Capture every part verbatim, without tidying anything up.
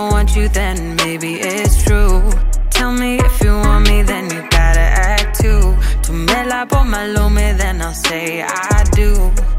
want you, then maybe it's true. Tell me if you want me, then you gotta act too. Tu me la pomalume, then I'll say I do.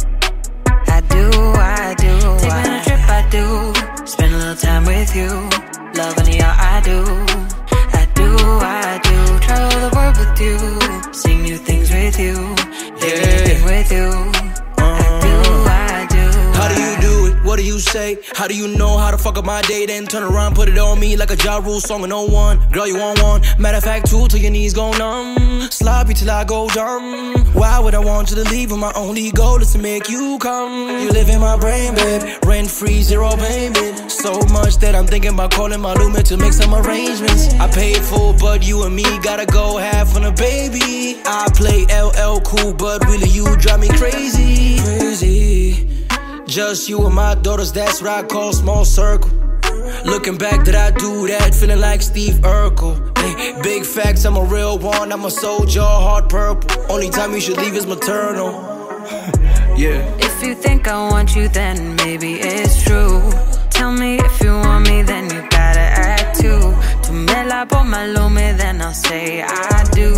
I do, I do. Take me on a trip, I do. Spend a little time with you. Loving you, I do. I do, I do. Travel the world with you. Sing new things with you. Live anything with you. I do, I do. How do you do it? What do you say? How do you know how to fuck up my day? Then turn around, put it on me like a Ja Rule song with no one. Girl, you want one? Matter of fact, two till your knees go numb. Sloppy till I go dumb. Why would I want you to leave when my only goal is to make you come? You live in my brain, babe. Rent free, zero payment. So much that I'm thinking about calling my roommate to make some arrangements. I paid full, but you and me gotta go half on a baby. I play L L cool, but really you drive me crazy. Crazy. Just you and my daughters, that's what I call small circle. Looking back, did I do that? Feeling like Steve Urkel. Hey, big facts, I'm a real one. I'm a soldier, heart purple. Only time you should leave is maternal. Yeah. If you think I want you, then maybe it's true. Tell me if you want me, then you gotta act too. Tu me la pomalume, then I'll say I do.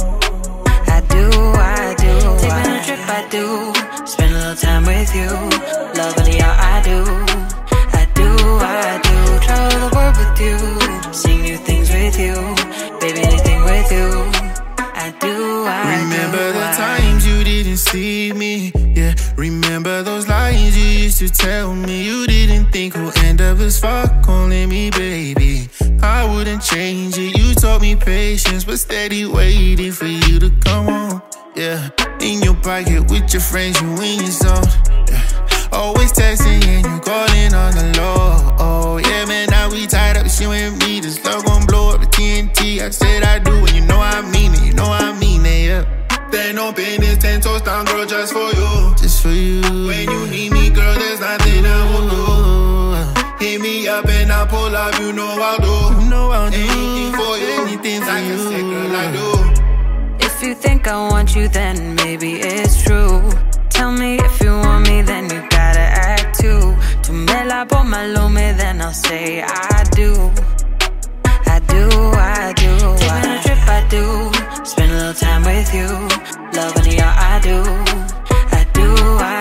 I do, I do. Take me on a trip, I do. Spend a little time with you. Loving you, I do. I do, I do. Travel the world with you. Sing new things with you. Baby, anything with you. I do, I Remember do. the I times you didn't see me. Yeah, remember those lies you used to tell me. You didn't think we'll end up as fuck, calling me baby. I wouldn't change it. You taught me patience, but steady waiting for you to come home. Yeah, in your pocket with your friends, you in your zone. Yeah. Always texting and you calling on the low. Oh yeah, man, now we tied up, you and me. This love gon' blow up the T N T. I said I do, and you know I mean it. You know I mean it, yeah. There no business, ten toes down, girl, just for you. Just for you. When you need me, girl, there's nothing I won't do. Hit me up and I'll pull up, you know I'll do. You know I'll do anything for you. Anything for like you. I said, girl, I do. If you think I want you, then maybe it's true. Tell me if you want me, then you gotta act too. Tu me la pomalume, then I'll say I do. I do, I do. Take me on a trip, I do. Spend a little time with you. Loving you, I do. I do, I